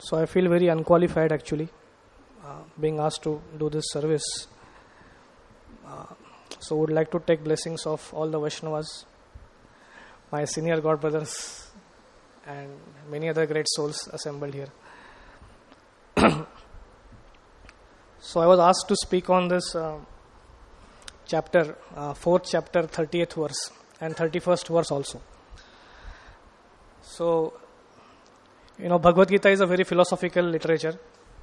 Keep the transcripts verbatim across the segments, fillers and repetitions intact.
So I feel very unqualified actually, uh, being asked to do this service. Uh, so would like to take blessings of all the Vaishnavas, my senior God brothers, and many other great souls assembled here. So I was asked to speak on this uh, chapter, uh, fourth chapter, thirtieth verse and thirty-first verse also. So, you know, Bhagavad Gita is a very philosophical literature.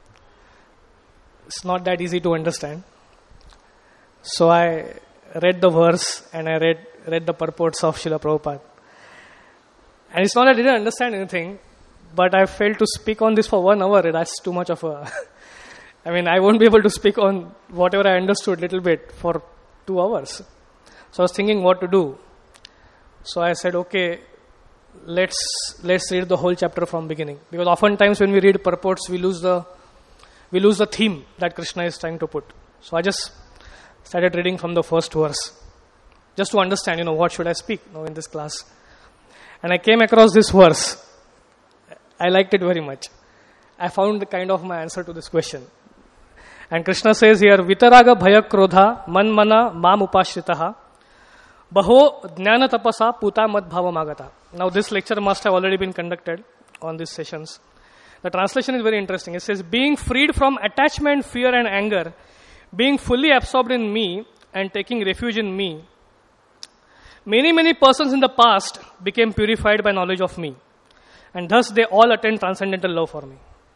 It's not that easy to understand. So I read the verse and I read read the purports of Srila Prabhupada. And it's not that I didn't understand anything, but I failed to speak on this for one hour. That's too much of a... I mean, I won't be able to speak on whatever I understood little bit for two hours. So I was thinking what to do. So I said, okay, let's let's read the whole chapter from beginning. Because oftentimes when we read purports, we lose the we lose the theme that Krishna is trying to put. So I just started reading from the first verse, just to understand, you know, what should I speak now in this class. And I came across this verse. I liked it very much. I found the kind of my answer to this question. And Krishna says here, Vitaraga bhaya krodha manmana mam upashritaha baho jnana tapasa puta mad bhava magata. Now this lecture must have already been conducted on these sessions. The translation is very interesting. It says, being freed from attachment, fear and anger, being fully absorbed in me and taking refuge in me, many, many persons in the past became purified by knowledge of me. And thus they all attained transcendental love for me.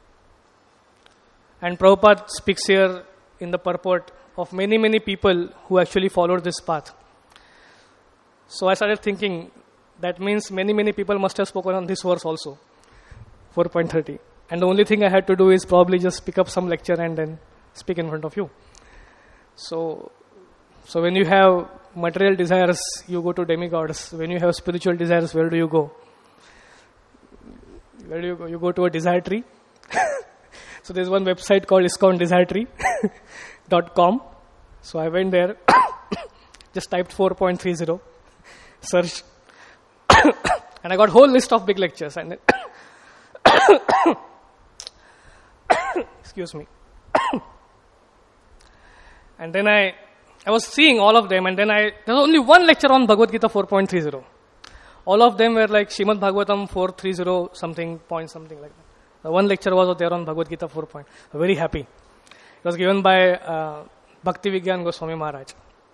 And Prabhupada speaks here in the purport of many, many people who actually followed this path. So I started thinking, that means many, many people must have spoken on this verse also, four point thirty. And the only thing I had to do is probably just pick up some lecture and then speak in front of you. So, so when you have material desires, you go to demigods. When you have spiritual desires, where do you go? Where do you go? You go to a desire tree. So there's one website called ISKCON desire tree dot com. So I went there, just typed four point thirty, searched, and I got a whole list of big lectures. And excuse me. And then I, I was seeing all of them, and then I, there was only one lecture on Bhagavad Gita four point thirty. All of them were like Srimad Bhagavatam four thirty something point something like that. The one lecture was there on Bhagavad Gita four point. I'm very happy. It was given by uh, Bhakti Vigyan Goswami Maharaj.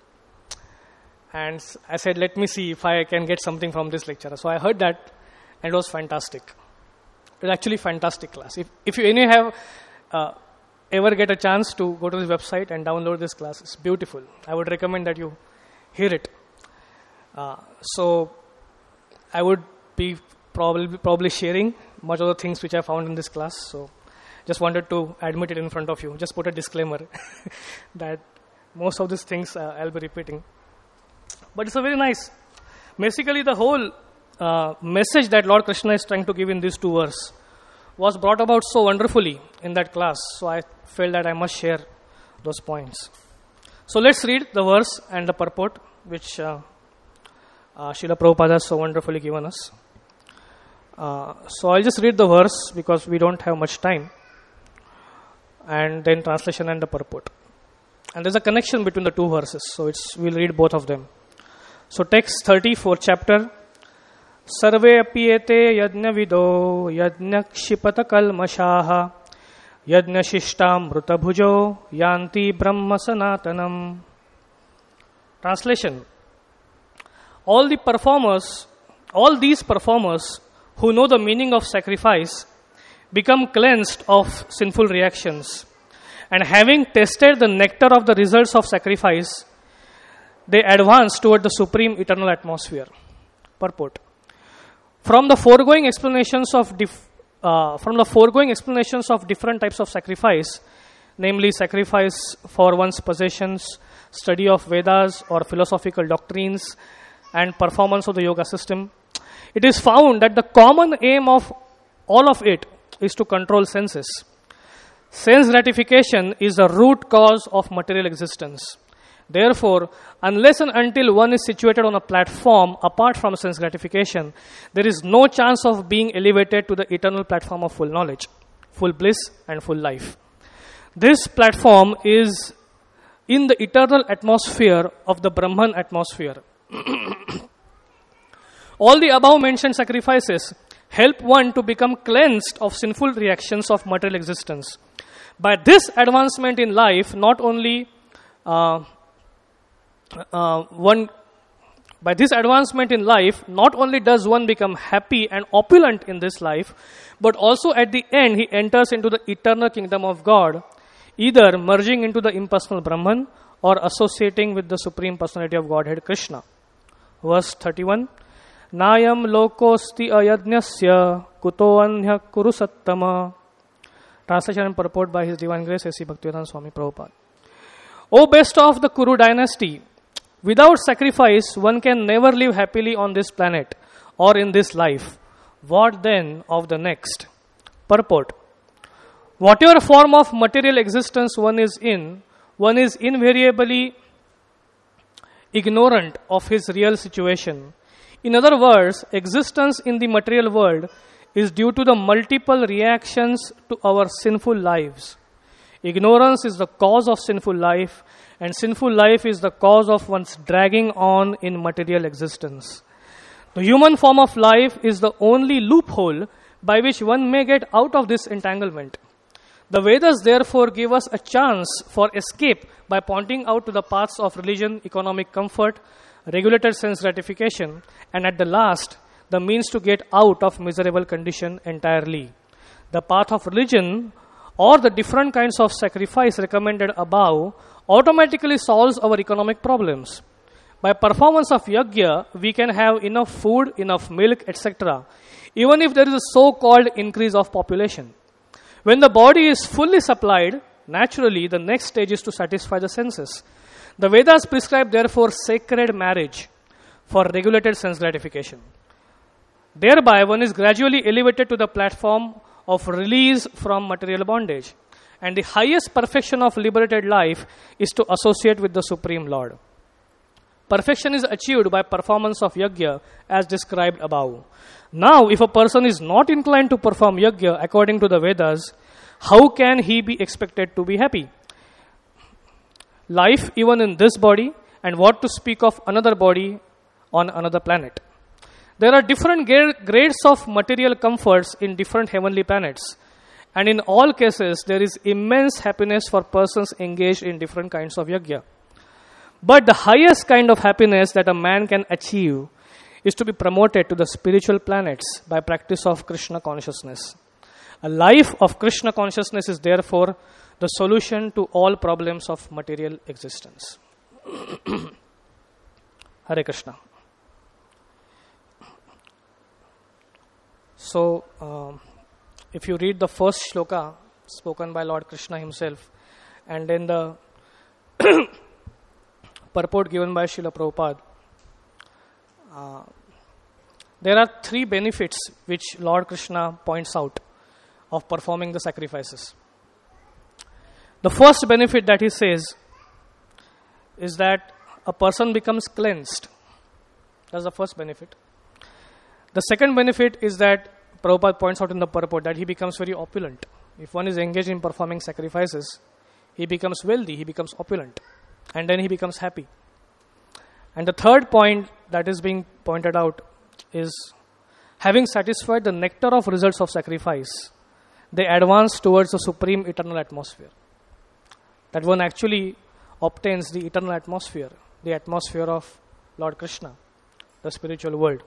And I said, let me see if I can get something from this lecture. So I heard that, and it was fantastic. It was actually fantastic class. If if you any have uh, ever get a chance to go to this website and download this class, it's beautiful. I would recommend that you hear it. Uh, so I would be probably probably sharing much of the things which I found in this class. So just wanted to admit it in front of you. Just put a disclaimer that most of these things uh, I'll be repeating. But it's a very nice. Basically, the whole uh, message that Lord Krishna is trying to give in these two verses was brought about so wonderfully in that class. So I felt that I must share those points. So let's read the verse and the purport which uh, uh, Srila Prabhupada has so wonderfully given us. Uh, so I'll just read the verse because we don't have much time. And then translation and the purport. And there's a connection between the two verses. So it's we'll read both of them. So text thirty, fourth chapter. Sarve apiyete yajna vido yajna kshipata kalmashaha yajna shishtam mrutabhujo yanti brahma sanatanam. Translation. All the performers, all these performers who know the meaning of sacrifice become cleansed of sinful reactions, and having tasted the nectar of the results of sacrifice, they advance toward the supreme eternal atmosphere. Purport. From the foregoing explanations of dif- uh, from the foregoing explanations of different types of sacrifice, namely sacrifice for one's possessions, study of Vedas or philosophical doctrines, and performance of the yoga system, it is found that the common aim of all of it is to control senses. Sense gratification is the root cause of material existence. Therefore, unless and until one is situated on a platform apart from sense gratification, there is no chance of being elevated to the eternal platform of full knowledge. full bliss and full life. This platform is in the eternal atmosphere of the Brahman atmosphere. All the above mentioned sacrifices help one to become cleansed of sinful reactions of material existence. By this advancement in life, not only uh, uh, one, by this advancement in life, not only does one become happy and opulent in this life, but also at the end he enters into the eternal kingdom of God, either merging into the impersonal Brahman or associating with the Supreme Personality of Godhead, Krishna. Verse thirty-one. Nayam lokosti ayadnyasya kuto anya kuru sattama. Translation and purport by His Divine Grace, A C Bhaktivedanta Swami Prabhupada. O best of the Kuru dynasty, without sacrifice, one can never live happily on this planet or in this life. What then of the next? Purport. Whatever form of material existence one is in, one is invariably ignorant of his real situation. In other words, existence in the material world is due to the multiple reactions to our sinful lives. Ignorance is the cause of sinful life, and sinful life is the cause of one's dragging on in material existence. The human form of life is the only loophole by which one may get out of this entanglement. The Vedas therefore give us a chance for escape by pointing out to the paths of religion, economic comfort, regulated sense gratification, and at the last, the means to get out of miserable condition entirely. The path of religion or the different kinds of sacrifice recommended above automatically solves our economic problems. By performance of yajna, we can have enough food, enough milk, et cetera, even if there is a so-called increase of population. When the body is fully supplied, naturally the next stage is to satisfy the senses. The Vedas prescribe therefore sacred marriage for regulated sense gratification. Thereby, one is gradually elevated to the platform of release from material bondage. And the highest perfection of liberated life is to associate with the Supreme Lord. Perfection is achieved by performance of yajna as described above. Now, if a person is not inclined to perform yajna according to the Vedas, how can he be expected to be happy? Life even in this body, and what to speak of another body on another planet. There are different grades of material comforts in different heavenly planets. And in all cases, there is immense happiness for persons engaged in different kinds of yajna. But the highest kind of happiness that a man can achieve is to be promoted to the spiritual planets by practice of Krishna consciousness. A life of Krishna consciousness is therefore the solution to all problems of material existence. Hare Krishna. So, um, if you read the first shloka spoken by Lord Krishna himself, and then the purport given by Srila Prabhupada, uh, there are three benefits which Lord Krishna points out of performing the sacrifices. The first benefit that he says is that a person becomes cleansed. That's the first benefit. The second benefit is that Prabhupada points out in the purport that he becomes very opulent. If one is engaged in performing sacrifices, he becomes wealthy, he becomes opulent, and then he becomes happy. And the third point that is being pointed out is, having satisfied the nectar of results of sacrifice, they advance towards the supreme eternal atmosphere. That one actually obtains the eternal atmosphere, the atmosphere of Lord Krishna, the spiritual world.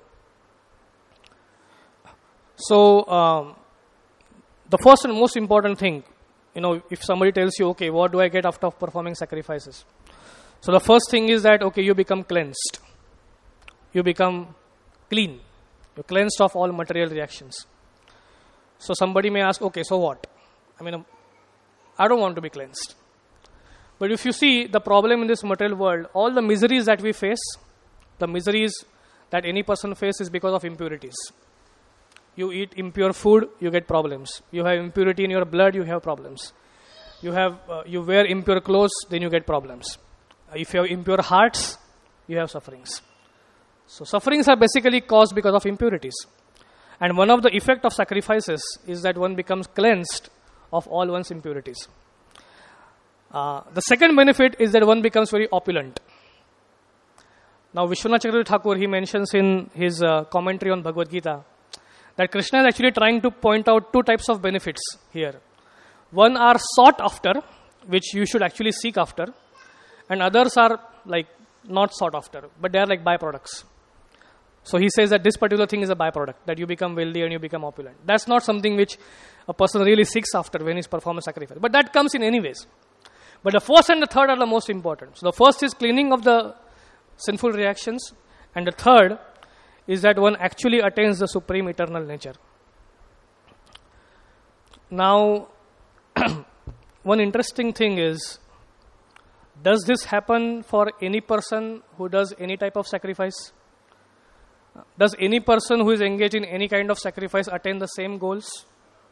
So, um, the first and most important thing, you know, if somebody tells you, okay, what do I get after performing sacrifices? So, the first thing is that, okay, you become cleansed. You become clean. You're cleansed of all material reactions. So, somebody may ask, okay, so what? I mean, I don't want to be cleansed. But if you see the problem in this material world, all the miseries that we face, the miseries that any person faces is because of impurities. You eat impure food, you get problems. You have impurity in your blood, you have problems. You have uh, you wear impure clothes, then you get problems. Uh, if you have impure hearts, you have sufferings. So sufferings are basically caused because of impurities. And one of the effect of sacrifices is that one becomes cleansed of all one's impurities. Uh, the second benefit is that one becomes very opulent. Now, Vishwanath Chakravarti Thakur, he mentions in his uh, commentary on Bhagavad Gita that Krishna is actually trying to point out two types of benefits here. One are sought after, which you should actually seek after, and others are like not sought after, but they are like byproducts. So he says that this particular thing is a byproduct, that you become wealthy and you become opulent. That's not something which a person really seeks after when he's performing a sacrifice. But that comes in any ways. But the first and the third are the most important. So the first is cleaning of the sinful reactions, and the third is that one actually attains the supreme eternal nature. Now, one interesting thing is, does this happen for any person who does any type of sacrifice? Does any person who is engaged in any kind of sacrifice attain the same goals?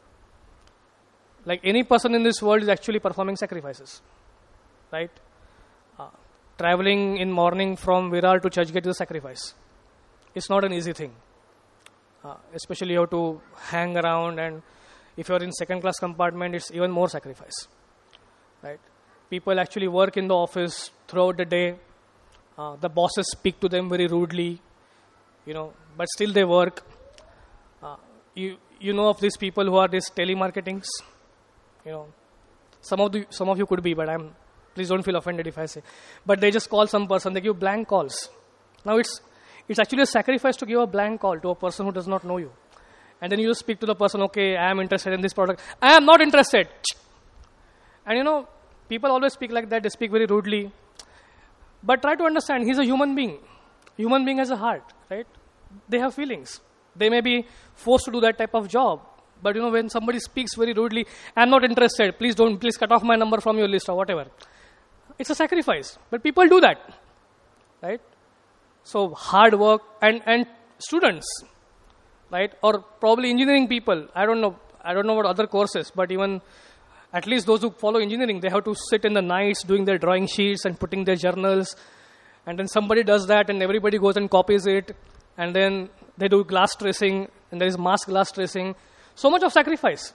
Like any person in this world is actually performing sacrifices, right? Uh, traveling in morning from Virar to Churchgate is a sacrifice. It's not an easy thing. Uh, especially you have to hang around, and if you are in second class compartment, it's even more sacrifice, right? People actually work in the office throughout the day. Uh, the bosses speak to them very rudely, you know, but still they work. Uh, you you know of these people who are these telemarketings, you know. Some of the some of you could be, but I'm. Please don't feel offended if I say. But they just call some person. They give blank calls. Now it's it's actually a sacrifice to give a blank call to a person who does not know you, and then you just speak to the person. Okay, I am interested in this product. I am not interested. And you know, people always speak like that. They speak very rudely. But try to understand, he's a human being. Human being has a heart, right? They have feelings. They may be forced to do that type of job. But you know, when somebody speaks very rudely, I'm not interested. Please don't, please cut off my number from your list or whatever. It's a sacrifice. But people do that, right? So hard work and, and students, right? Or probably engineering people. I don't know. I don't know what other courses, but even at least those who follow engineering, they have to sit in the nights doing their drawing sheets and putting their journals. And then somebody does that and everybody goes and copies it. And then they do glass tracing and there is mass glass tracing. So much of sacrifice.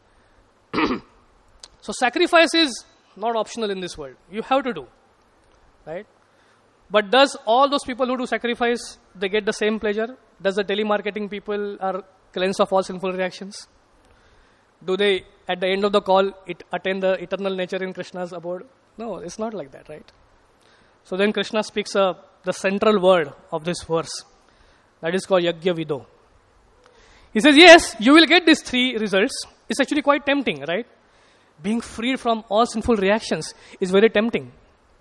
So sacrifice is not optional in this world. You have to do, right? But does all those people who do sacrifice, they get the same pleasure? Does the telemarketing people are cleansed of all sinful reactions? Do they, at the end of the call, it attain the eternal nature in Krishna's abode? No, it's not like that, right? So then Krishna speaks uh, the central word of this verse. That is called Yajna Vido. He says, yes, you will get these three results. It's actually quite tempting, right? Being freed from all sinful reactions is very tempting.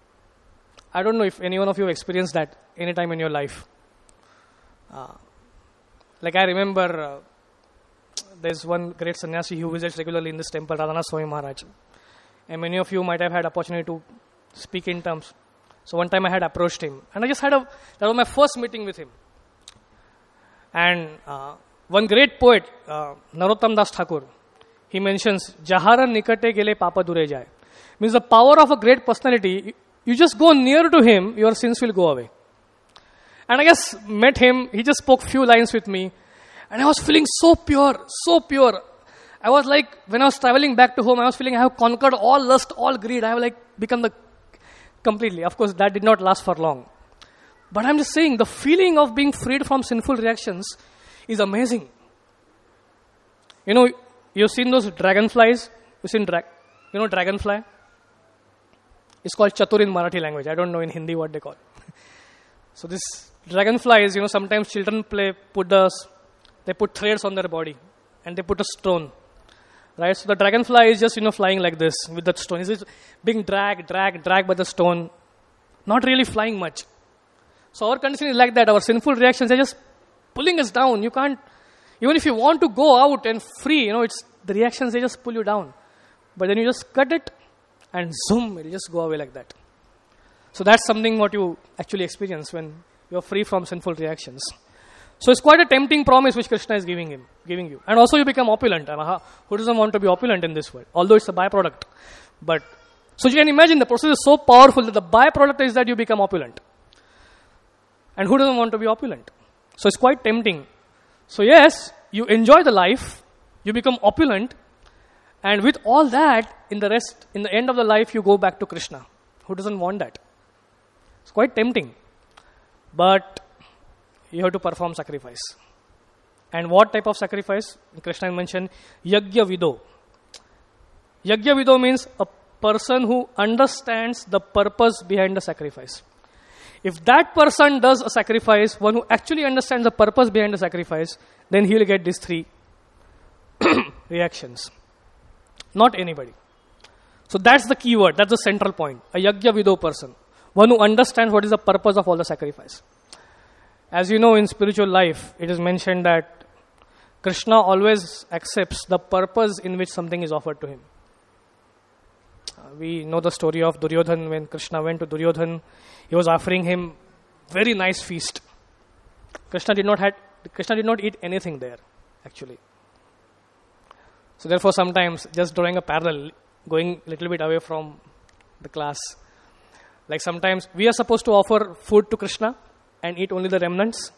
I don't know if any one of you have experienced that any time in your life. Uh, like I remember... Uh, There's one great sannyasi who visits regularly in this temple, Radhanath Swami Maharaj. And many of you might have had opportunity to speak in terms. So one time I had approached him. And I just had a, that was my first meeting with him. And uh, one great poet, uh, Narottam Das Thakur, he mentions, Jahara nikate gele papa dure jaye. Means the power of a great personality, you just go near to him, your sins will go away. And I just met him, he just spoke few lines with me. And I was feeling so pure, so pure. I was like, when I was traveling back to home, I was feeling I have conquered all lust, all greed. I have like become the, completely. Of course, that did not last for long. But I'm just saying, the feeling of being freed from sinful reactions is amazing. You know, you've seen those dragonflies? You've seen, dra- you know, dragonfly? It's called chatur in Marathi language. I don't know in Hindi what they call. So this dragonflies, you know, sometimes children play, put the... They put threads on their body and they put a stone, right? So the dragonfly is just, you know, flying like this with that stone. It's just being dragged, dragged, dragged by the stone, not really flying much. So our condition is like that. Our sinful reactions are just pulling us down. You can't, even if you want to go out and free, you know, it's the reactions, they just pull you down. But then you just cut it and zoom, it'll just go away like that. So that's something what you actually experience when you're free from sinful reactions. So it's quite a tempting promise which Krishna is giving him, giving you. And also you become opulent. Who doesn't want to be opulent in this world? Although it's a byproduct. But, so you can imagine the process is so powerful that the byproduct is that you become opulent. And who doesn't want to be opulent? So it's quite tempting. So yes, you enjoy the life, you become opulent, and with all that, in the rest, in the end of the life, you go back to Krishna. Who doesn't want that? It's quite tempting. But you have to perform sacrifice. And what type of sacrifice? Krishna mentioned Yajna Vido. Yajna Vido means a person who understands the purpose behind the sacrifice. If that person does a sacrifice, one who actually understands the purpose behind the sacrifice, then he will get these three reactions. Not anybody. So that's the key word, that's the central point. A Yajna Vido person. One who understands what is the purpose of all the sacrifice. As you know, in spiritual life, it is mentioned that Krishna always accepts the purpose in which something is offered to him. Uh, we know the story of Duryodhan. When Krishna went to Duryodhan, he was offering him very nice feast. Krishna did not had Krishna did not eat anything there, actually. So therefore, sometimes just drawing a parallel, going a little bit away from the class, like sometimes we are supposed to offer food to Krishna and eat only the remnants.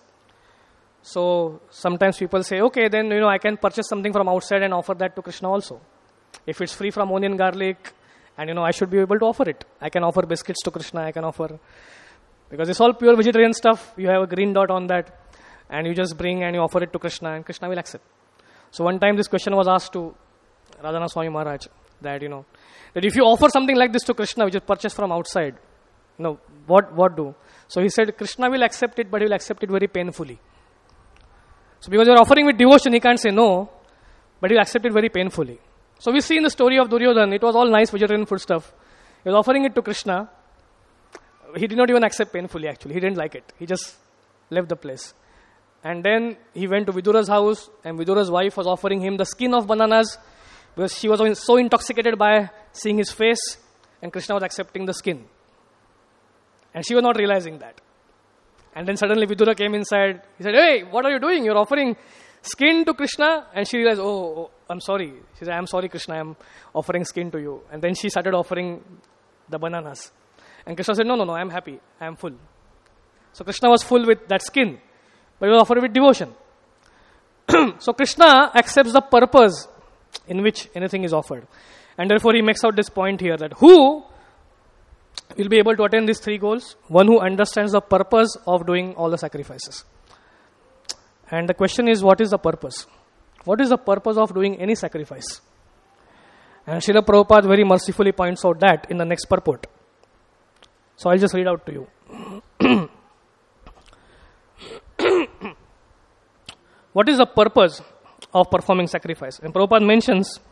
So sometimes people say, okay, then you know I can purchase something from outside and offer that to Krishna also. If it's free from onion, garlic, and you know I should be able to offer it. I can offer biscuits to Krishna. I can offer, because it's all pure vegetarian stuff. You have a green dot on that, and you just bring and you offer it to Krishna, and Krishna will accept. So one time this question was asked to Radhana Swami Maharaj, that you know that if you offer something like this to Krishna, which is purchased from outside, you know what what do? So he said Krishna will accept it, but he will accept it very painfully. So because you are offering with devotion, he can't say no, but he will accept it very painfully. So we see in the story of Duryodhan, it was all nice vegetarian food stuff. He was offering it to Krishna. He did not even accept painfully, actually. He didn't like it. He just left the place. And then he went to Vidura's house, and Vidura's wife was offering him the skin of bananas because she was so intoxicated by seeing his face, and Krishna was accepting the skin. And she was not realizing that. And then suddenly Vidura came inside. He said, hey, what are you doing? You're offering skin to Krishna? And she realized, oh, oh, I'm sorry. She said, I'm sorry, Krishna, I'm offering skin to you. And then she started offering the bananas. And Krishna said, no, no, no, I'm happy. I'm full. So Krishna was full with that skin, but he was offered with devotion. So Krishna accepts the purpose in which anything is offered. And therefore he makes out this point here that who will be able to attain these three goals? One who understands the purpose of doing all the sacrifices. And the question is, what is the purpose? What is the purpose of doing any sacrifice? And Srila Prabhupada very mercifully points out that in the next purport. So I'll just read out to you. What is the purpose of performing sacrifice? And Prabhupada mentions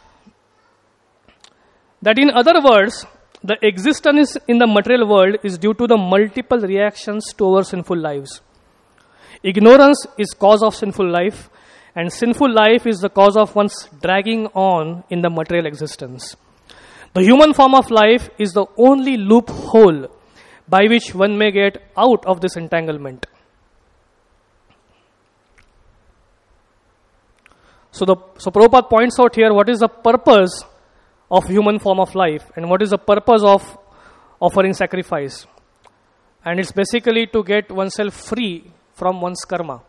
that in other words, the existence in the material world is due to the multiple reactions to our sinful lives. Ignorance is cause of sinful life, and sinful life is the cause of one's dragging on in the material existence. The human form of life is the only loophole by which one may get out of this entanglement. So, the, so Prabhupada points out here what is the purpose of human form of life and what is the purpose of offering sacrifice. And it's basically to get oneself free from one's karma,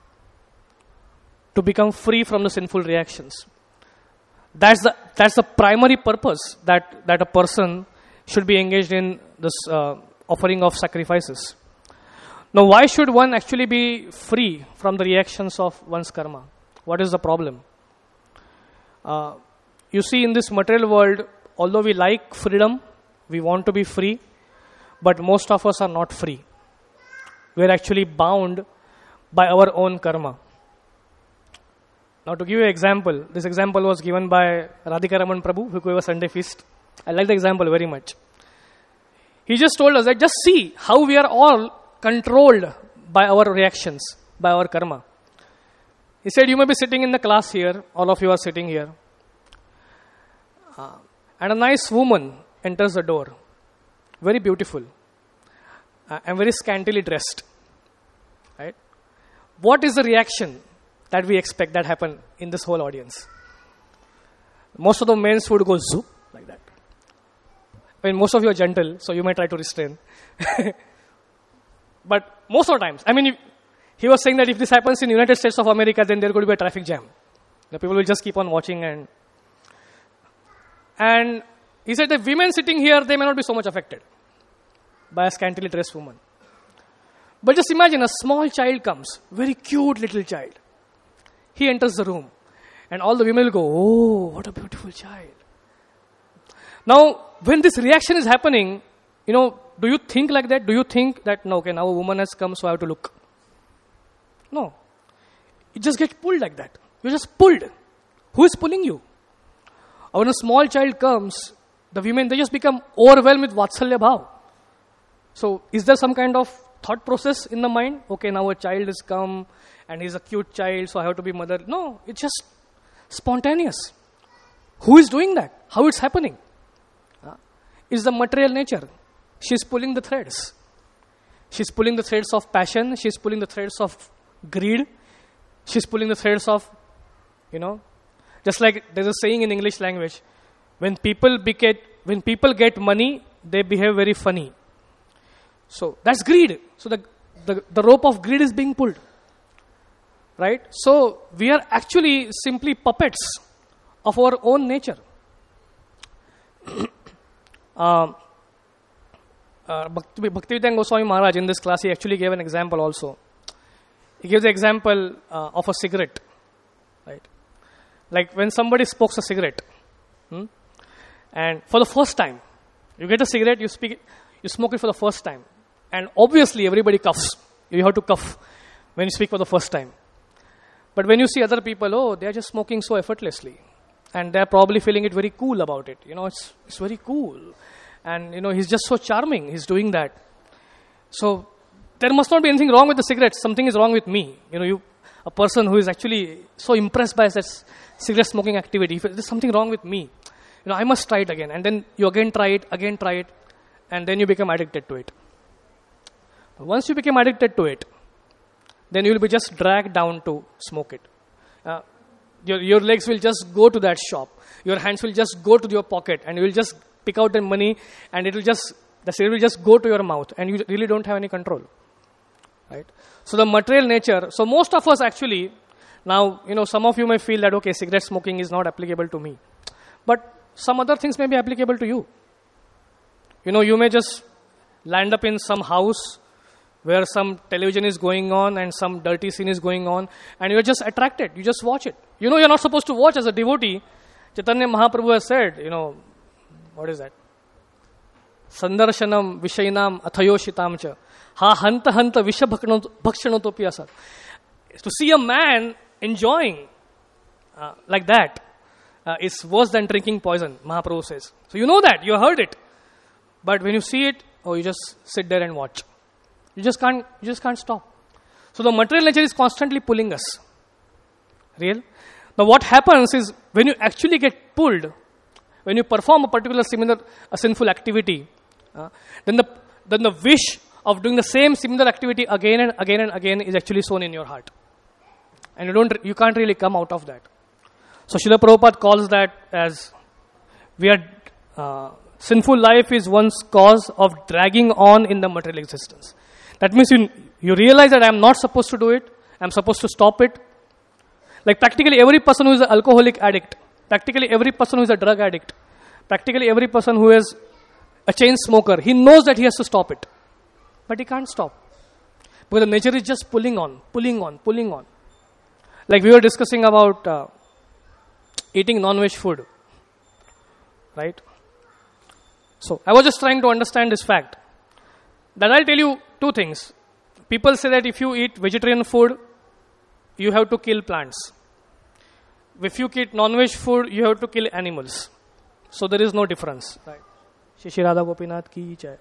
to become free from the sinful reactions. That's the that's the primary purpose that, that a person should be engaged in this uh, offering of sacrifices. Now, why should one actually be free from the reactions of one's karma? What is the problem? Uh, you see, in this material world, although we like freedom, we want to be free, but most of us are not free. We are actually bound by our own karma. Now, to give you an example, this example was given by Radhika Raman Prabhu, who gave a Sunday feast. I like the example very much. He just told us that just see how we are all controlled by our reactions, by our karma. He said, you may be sitting in the class here, all of you are sitting here, uh, and a nice woman enters the door, very beautiful, uh, and very scantily dressed. Right? What is the reaction that we expect that happen in this whole audience? Most of the men would go zoop, like that. I mean, most of you are gentle, so you may try to restrain. But most of the times, I mean, if, he was saying that if this happens in the United States of America, then there could be a traffic jam. The people will just keep on watching. And and he said that women sitting here, they may not be so much affected by a scantily dressed woman. But just imagine a small child comes, very cute little child. He enters the room. And all the women will go, oh, what a beautiful child. Now, when this reaction is happening, you know, do you think like that? Do you think that, no, okay, now a woman has come, so I have to look? No. You just get pulled like that. You're just pulled. Who is pulling you? Or when a small child comes, the women, they just become overwhelmed with Vatsalya Bhav. So, is there some kind of thought process in the mind? Okay, now a child has come, and he's a cute child, so I have to be mother. No, it's just spontaneous. Who is doing that? How it's happening? Uh, it's the material nature. She's pulling the threads. She's pulling the threads of passion. She's pulling the threads of greed. She's pulling the threads of, you know, just like there's a saying in English language, when people get, when people get money, they behave very funny. So that's greed. So the, the, the rope of greed is being pulled. Right? So we are actually simply puppets of our own nature. um, uh, Bhakti, Bhaktivedanta Goswami Maharaj in this class, he actually gave an example also. He gives the example uh, of a cigarette. Right? Like when somebody smokes a cigarette, hmm? and for the first time, you get a cigarette, you speak, you smoke it for the first time, and obviously everybody coughs. You have to cough when you speak for the first time. But when you see other people, oh, they are just smoking so effortlessly, and they are probably feeling it very cool about it. You know, it's it's very cool, and you know he's just so charming. He's doing that. So there must not be anything wrong with the cigarette. Something is wrong with me. You know, you a person who is actually so impressed by that cigarette smoking activity. There's something wrong with me. You know, I must try it again, and then you again try it, again try it, and then you become addicted to it. Once you become addicted to it, then you will be just dragged down to smoke it. Uh, your, your legs will just go to that shop. Your hands will just go to your pocket, and you will just pick out the money, and it will just, the cigarette will just go to your mouth, and you really don't have any control. Right? So the material nature, so most of us actually, now, you know, some of you may feel that, okay, cigarette smoking is not applicable to me. But some other things may be applicable to you. You know, you may just land up in some house where some television is going on and some dirty scene is going on, and you're just attracted. You just watch it. You know you're not supposed to watch as a devotee. Chaitanya Mahaprabhu has said, you know, what is that? Sandarshanam vishainam athayoshitam cha. Ha hanta hanta visha bhakshanotopi asat. To see a man enjoying uh, like that uh, is worse than drinking poison, Mahaprabhu says. So you know that, you heard it. But when you see it, oh, you just sit there and watch. You just can't, you just can't stop. So the material nature is constantly pulling us. Real? Now what happens is, when you actually get pulled, when you perform a particular similar, a sinful activity, uh, then the then the wish of doing the same similar activity again and again and again is actually sown in your heart. And you don't, you can't really come out of that. So Srila Prabhupada calls that as, we are, uh, sinful life is one's cause of dragging on in the material existence. That means you, you realize that I am not supposed to do it, I am supposed to stop it. Like practically every person who is an alcoholic addict, practically every person who is a drug addict, practically every person who is a chain smoker, he knows that he has to stop it. But he can't stop. Because the nature is just pulling on, pulling on, pulling on. Like we were discussing about uh, eating non-veg food. Right? So I was just trying to understand this fact. That I'll tell you two things. People say that if you eat vegetarian food, you have to kill plants. If you eat non-veg food, you have to kill animals. So there is no difference. Right? Shri Radha Gopinath ki jai.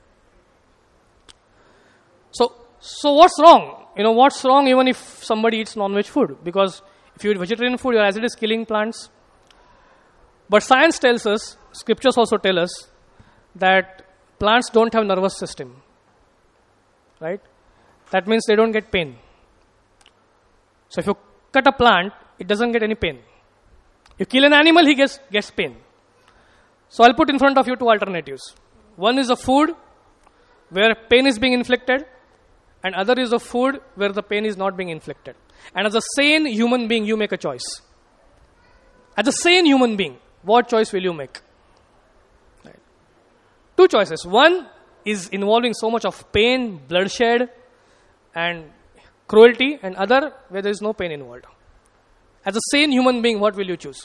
So, so what's wrong? You know, what's wrong even if somebody eats non-veg food? Because if you eat vegetarian food, as it is killing plants. But science tells us, scriptures also tell us, that plants don't have nervous system. Right? That means they don't get pain. So if you cut a plant, it doesn't get any pain. You kill an animal, he gets, gets pain. So I'll put in front of you two alternatives. One is a food where pain is being inflicted, and other is the food where the pain is not being inflicted. And as a sane human being, you make a choice. As a sane human being, what choice will you make? Right. Two choices. One is involving so much of pain, bloodshed, and cruelty, and other where there is no pain involved. As a sane human being, what will you choose?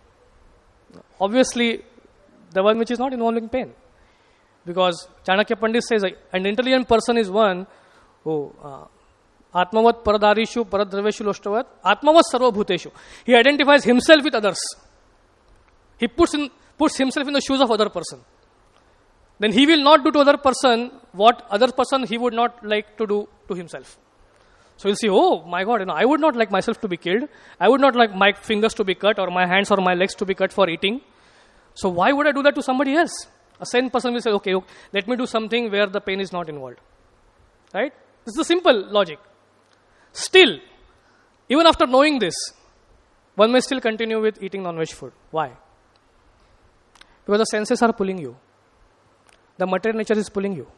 Obviously, the one which is not involving pain. Because Chanakya Pandit says an intelligent person is one who uh, Atmavat Paradarishu Paradraveshu Loshtavat Atmavat Sarva Bhuteshu. He identifies himself with others. He puts in puts himself in the shoes of other person. Then he will not do to other person what other person he would not like to do to himself. So you'll see, oh my God, you know, I would not like myself to be killed. I would not like my fingers to be cut or my hands or my legs to be cut for eating. So why would I do that to somebody else? A sane person will say, okay, okay, let me do something where the pain is not involved. Right? This is the simple logic. Still, even after knowing this, one may still continue with eating non-veg food. Why? Because the senses are pulling you. The material nature is pulling you.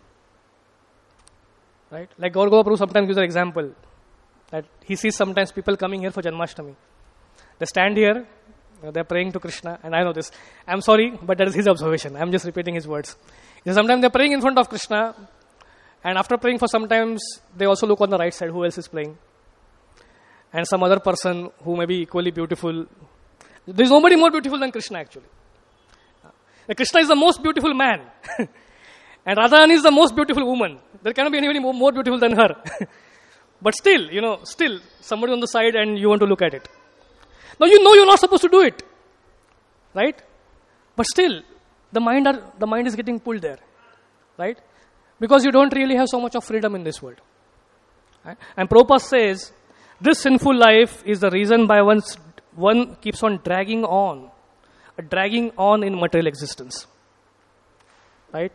Right? Like Gaur Prabhu sometimes gives an example that he sees sometimes people coming here for Janmashtami. They stand here, they're praying to Krishna, and I know this. I'm sorry, but that is his observation. I'm just repeating his words. Sometimes they're praying in front of Krishna, and after praying for some times, they also look on the right side, who else is playing. And some other person who may be equally beautiful. There's nobody more beautiful than Krishna actually. Krishna is the most beautiful man. And Radharani is the most beautiful woman. There cannot be anybody more, more beautiful than her. But still, you know, still, somebody on the side and you want to look at it. Now you know you're not supposed to do it. Right? But still, the mind are, the mind is getting pulled there. Right? Because you don't really have so much of freedom in this world. Right? And Prabhupada says, this sinful life is the reason by one's, one keeps on dragging on. Dragging on in material existence. Right?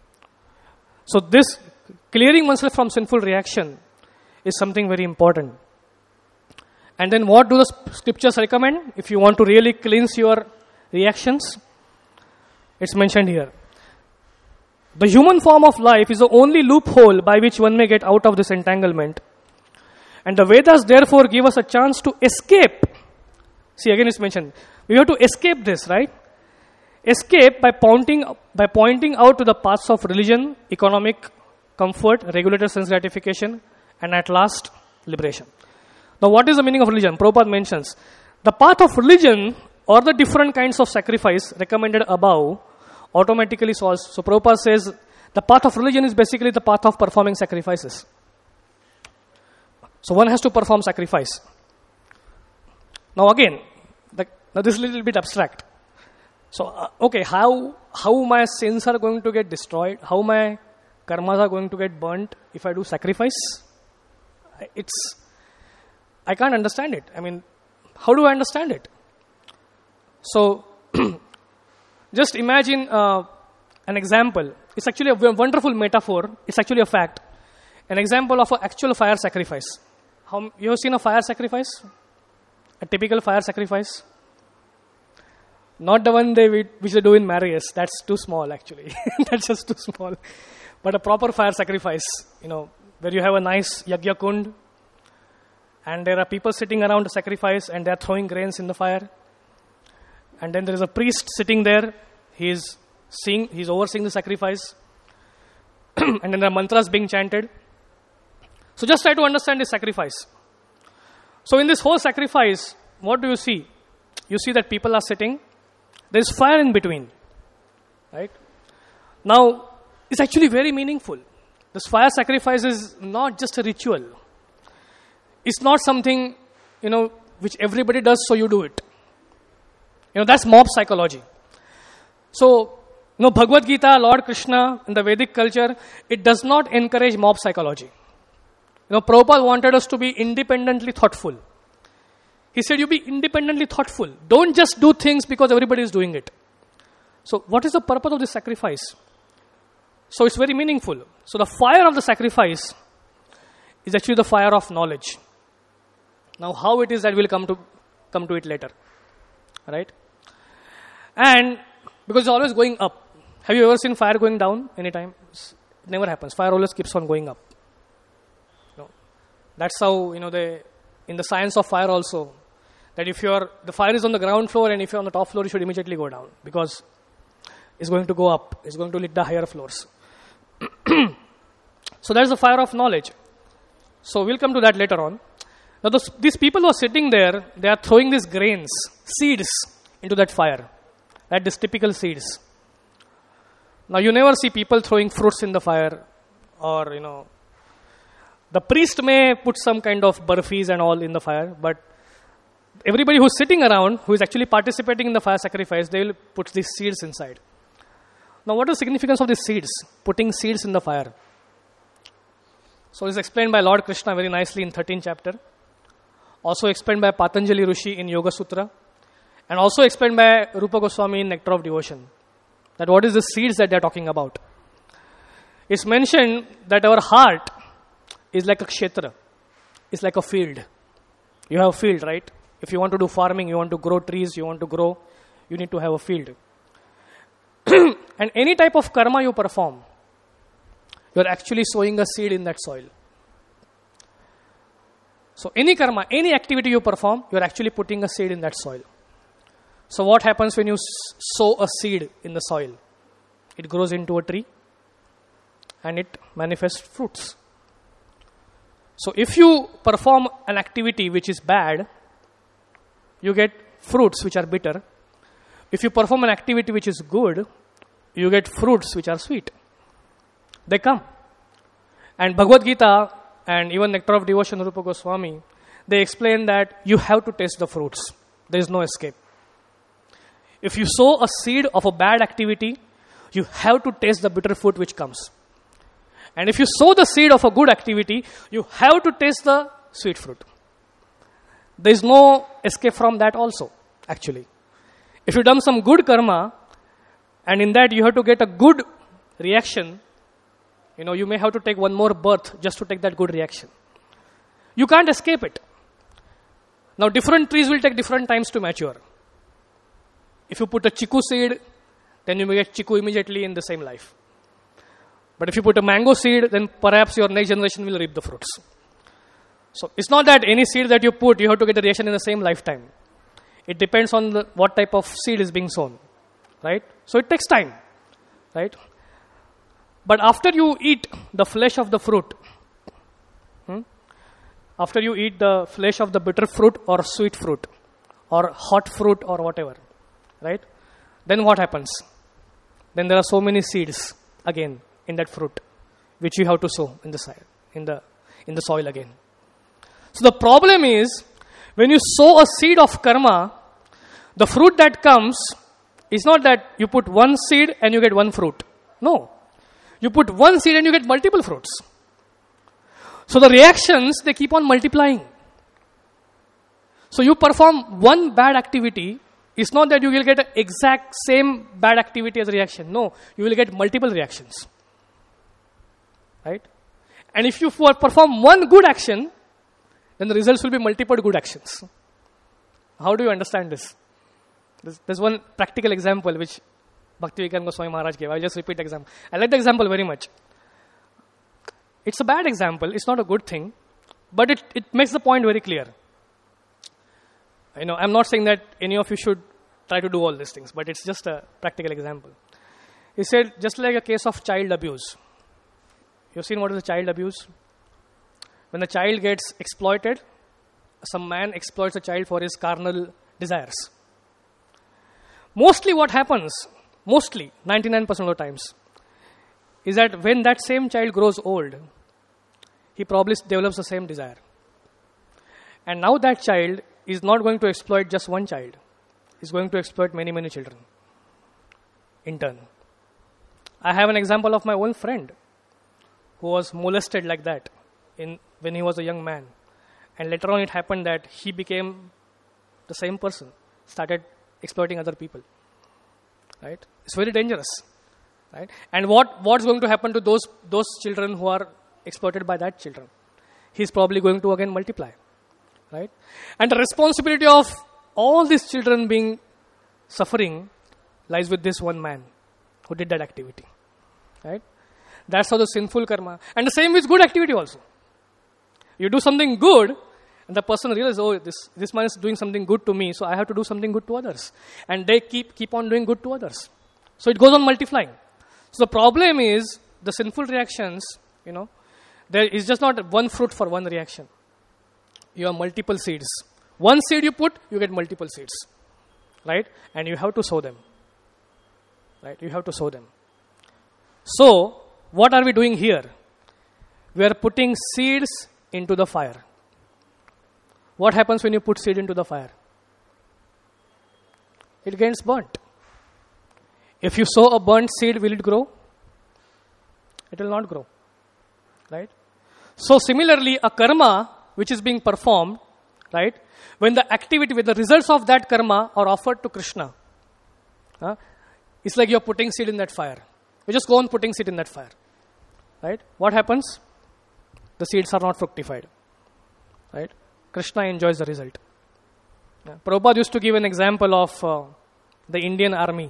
So this clearing oneself from sinful reaction is something very important. And then what do the scriptures recommend? If you want to really cleanse your reactions, it's mentioned here. The human form of life is the only loophole by which one may get out of this entanglement. And the Vedas therefore give us a chance to escape. See, again it's mentioned. We have to escape this, right? Escape by pointing, by pointing out to the paths of religion, economic comfort, regulated sense gratification, and at last, liberation. Now, what is the meaning of religion? Prabhupada mentions, the path of religion or the different kinds of sacrifice recommended above automatically solves. So, Prabhupada says, the path of religion is basically the path of performing sacrifices. So, one has to perform sacrifice. Now, again, the, now this is a little bit abstract. So, uh, okay, how how my sins are going to get destroyed? How my karmas are going to get burnt if I do sacrifice? It's, I can't understand it. I mean, how do I understand it? So, just imagine uh, an example. It's actually a wonderful metaphor. It's actually a fact. An example of an actual fire sacrifice. How, you have seen a fire sacrifice? A typical fire sacrifice? Not the one they which they do in marriages. That's too small, actually. That's just too small. But a proper fire sacrifice, you know, where you have a nice yagya kund, and there are people sitting around the sacrifice, and they are throwing grains in the fire. And then there is a priest sitting there. He is seeing, he's overseeing the sacrifice. And then there are mantras being chanted. So just try to understand this sacrifice. So in this whole sacrifice, what do you see? You see that people are sitting. There is fire in between. Right? Now, it's actually very meaningful. This fire sacrifice is not just a ritual. It's not something, you know, which everybody does, so you do it. You know, that's mob psychology. So, you know, Bhagavad Gita, Lord Krishna, in the Vedic culture, it does not encourage mob psychology. You know, Prabhupada wanted us to be independently thoughtful. He said, you be independently thoughtful. Don't just do things because everybody is doing it. So, what is the purpose of this sacrifice? So, it's very meaningful. So, the fire of the sacrifice is actually the fire of knowledge. Now, how it is that we'll come to come to it later. Right? And because it's always going up. Have you ever seen fire going down anytime? It never happens. Fire always keeps on going up. That's how, you know, they, in the science of fire also, that if you're, the fire is on the ground floor and if you're on the top floor, you should immediately go down because it's going to go up. It's going to lit the higher floors. So that's the fire of knowledge. So we'll come to that later on. Now those, these people who are sitting there, they are throwing these grains, seeds into that fire. Right? These typical seeds. Now you never see people throwing fruits in the fire, or, you know, the priest may put some kind of burfis and all in the fire, but everybody who's sitting around, who is actually participating in the fire sacrifice, they will put these seeds inside. Now what is the significance of these seeds? Putting seeds in the fire. So it's explained by Lord Krishna very nicely in thirteenth chapter. Also explained by Patanjali Rishi in Yoga Sutra. And also explained by Rupa Goswami in Nectar of Devotion. That what is the seeds that they are talking about. It's mentioned that our heart is like a kshetra. It's like a field. You have a field, right? If you want to do farming, you want to grow trees, you want to grow, you need to have a field. And any type of karma you perform, you're actually sowing a seed in that soil. So any karma, any activity you perform, you're actually putting a seed in that soil. So what happens when you sow a seed in the soil? It grows into a tree and it manifests fruits. So if you perform an activity which is bad, you get fruits which are bitter. If you perform an activity which is good, you get fruits which are sweet. They come. And Bhagavad Gita and even Nectar of Devotion, Rupa Goswami, they explain that you have to taste the fruits. There is no escape. If you sow a seed of a bad activity, you have to taste the bitter fruit which comes. And if you sow the seed of a good activity, you have to taste the sweet fruit. There is no escape from that also, actually. If you've done some good karma, and in that you have to get a good reaction, you know, you may have to take one more birth just to take that good reaction. You can't escape it. Now, different trees will take different times to mature. If you put a chiku seed, then you may get chiku immediately in the same life. But if you put a mango seed, then perhaps your next generation will reap the fruits. So it's not that any seed that you put, you have to get a reaction in the same lifetime. It depends on the, what type of seed is being sown, right? So it takes time, right? But after you eat the flesh of the fruit, hmm, after you eat the flesh of the bitter fruit or sweet fruit or hot fruit or whatever, right? Then what happens? Then there are so many seeds again in that fruit, which you have to sow in the soil, in the in the soil again. So the problem is, when you sow a seed of karma, the fruit that comes is not that you put one seed and you get one fruit. No. You put one seed and you get multiple fruits. So the reactions, they keep on multiplying. So you perform one bad activity, it's not that you will get an exact same bad activity as a reaction. No, you will get multiple reactions. Right? And if you perform one good action, then the results will be multiple good actions. How do you understand this? There's, there's one practical example which Bhakti-Vikan Goswami Maharaj gave. I'll just repeat the example. I like the example very much. It's a bad example. It's not a good thing. But it, it makes the point very clear. You know, I'm not saying that any of you should try to do all these things, but it's just a practical example. He said, just like a case of child abuse. You've seen what is a child abuse? When the child gets exploited, some man exploits a child for his carnal desires. Mostly what happens, mostly, ninety-nine percent of the times, is that when that same child grows old, he probably develops the same desire. And now that child is not going to exploit just one child. He's going to exploit many, many children in turn. I have an example of my own friend who was molested like that in when he was a young man. And later on it happened that he became the same person, started exploiting other people. Right? It's very dangerous. Right? And what, what's going to happen to those, those children who are exploited by that children? He's probably going to again multiply. Right? And the responsibility of all these children being suffering lies with this one man who did that activity. Right? That's how the sinful karma. And the same with good activity also. You do something good, and the person realizes, oh, this, this man is doing something good to me, so I have to do something good to others. And they keep, keep on doing good to others. So it goes on multiplying. So the problem is, the sinful reactions, you know, there is just not one fruit for one reaction. You have multiple seeds. One seed you put, you get multiple seeds. Right? And you have to sow them. Right? You have to sow them. So, what are we doing here? We are putting seeds into the fire. What happens when you put seed into the fire? It gets burnt. If you sow a burnt seed, will it grow? It will not grow. Right? So similarly, a karma which is being performed, right? When the activity, when the results of that karma are offered to Krishna, uh, it's like you're putting seed in that fire. You just go on putting seed in that fire. Right? What happens? The seeds are not fructified. Right? Krishna enjoys the result. Yeah. Prabhupada used to give an example of uh, the Indian army.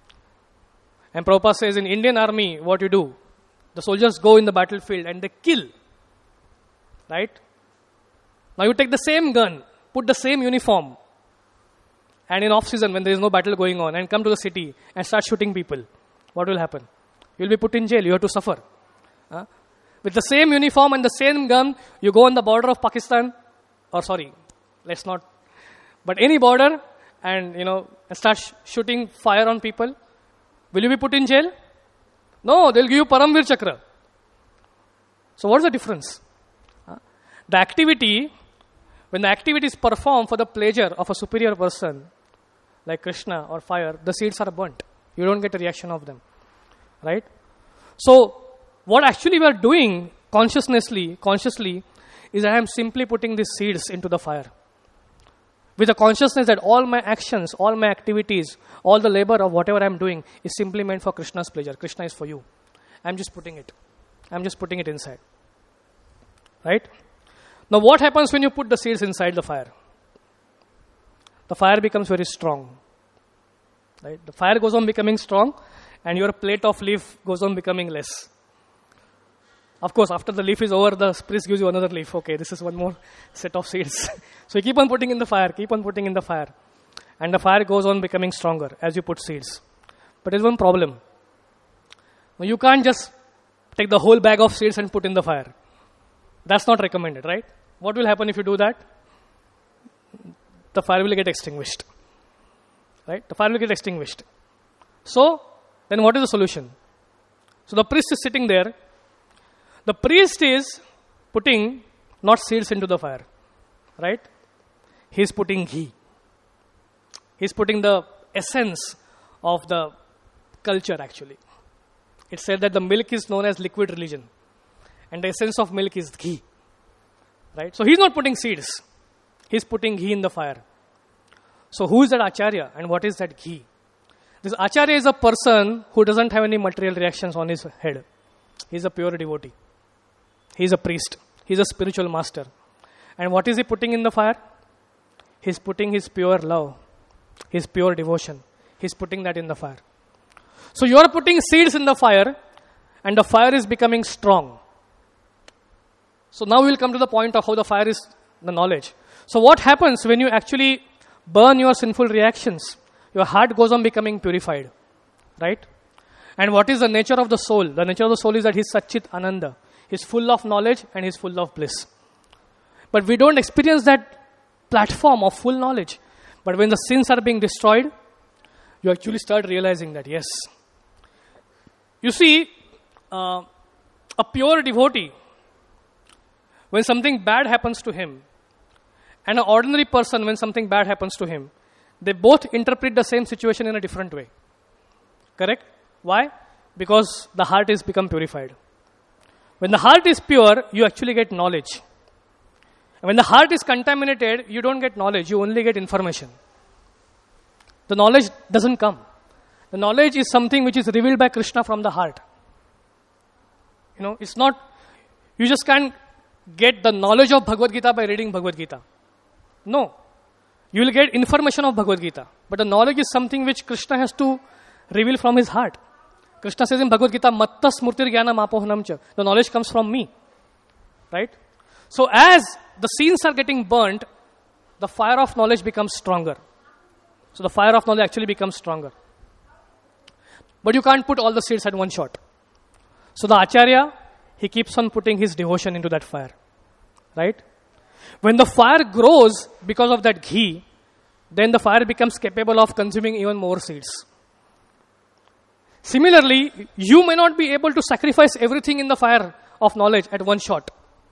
And Prabhupada says, in Indian army, what you do? The soldiers go in the battlefield and they kill. Right? Now you take the same gun, put the same uniform, and in off-season when there is no battle going on, and come to the city and start shooting people. What will happen? You will be put in jail. You have to suffer. Huh? With the same uniform and the same gun, you go on the border of Pakistan, or sorry, let's not, but any border, and you know, and start sh- shooting fire on people. Will you be put in jail? No, they'll give you Paramvir Chakra. So what is the difference? Huh? The activity, when the activity is performed for the pleasure of a superior person, like Krishna or fire, the seeds are burnt. You don't get a reaction of them. Right? So, what actually we are doing consciously, consciously, is I am simply putting these seeds into the fire. With the consciousness that all my actions, all my activities, all the labor of whatever I am doing is simply meant for Krishna's pleasure. Krishna is for you. I am just putting it. I am just putting it inside. Right? Now what happens when you put the seeds inside the fire? The fire becomes very strong. Right? The fire goes on becoming strong, and your plate of leaf goes on becoming less. Of course, after the leaf is over, the priest gives you another leaf. Okay, this is one more set of seeds. So you keep on putting in the fire, keep on putting in the fire. And the fire goes on becoming stronger as you put seeds. But there's one problem. Now, you can't just take the whole bag of seeds and put in the fire. That's not recommended, right? What will happen if you do that? The fire will get extinguished. Right? The fire will get extinguished. So, then what is the solution? So the priest is sitting there. The priest is putting not seeds into the fire, right? He is putting ghee. He is putting the essence of the culture actually. It said that the milk is known as liquid religion, and the essence of milk is ghee, right? So he is not putting seeds. He is putting ghee in the fire. So who is that Acharya and what is that ghee? This Acharya is a person who doesn't have any material reactions on his head. He is a pure devotee. He is a priest. He is a spiritual master. And what is he putting in the fire? He is putting his pure love, his pure devotion. He is putting that in the fire. So you are putting seeds in the fire, and the fire is becoming strong. So now we will come to the point of how the fire is the knowledge. So what happens when you actually burn your sinful reactions? Your heart goes on becoming purified. Right? And what is the nature of the soul? The nature of the soul is that he is Satchit Ananda. He is full of knowledge and he is full of bliss. But we don't experience that platform of full knowledge. But when the sins are being destroyed, you actually start realizing that, yes. You see, uh, a pure devotee, when something bad happens to him, and an ordinary person, when something bad happens to him, they both interpret the same situation in a different way. Correct? Why? Because the heart is become purified. When the heart is pure, you actually get knowledge. And when the heart is contaminated, you don't get knowledge, you only get information. The knowledge doesn't come. The knowledge is something which is revealed by Krishna from the heart. You know, it's not, you just can't get the knowledge of Bhagavad Gita by reading Bhagavad Gita. No. You will get information of Bhagavad Gita. But the knowledge is something which Krishna has to reveal from his heart. Krishna says in Bhagavad Gita, Matta smurtir jnanam apohanam cha. The knowledge comes from me. Right? So as the seeds are getting burnt, the fire of knowledge becomes stronger. So the fire of knowledge actually becomes stronger. But you can't put all the seeds at one shot. So the Acharya, he keeps on putting his devotion into that fire. Right? When the fire grows because of that ghee, then the fire becomes capable of consuming even more seeds. Similarly, you may not be able to sacrifice everything in the fire of knowledge at one shot.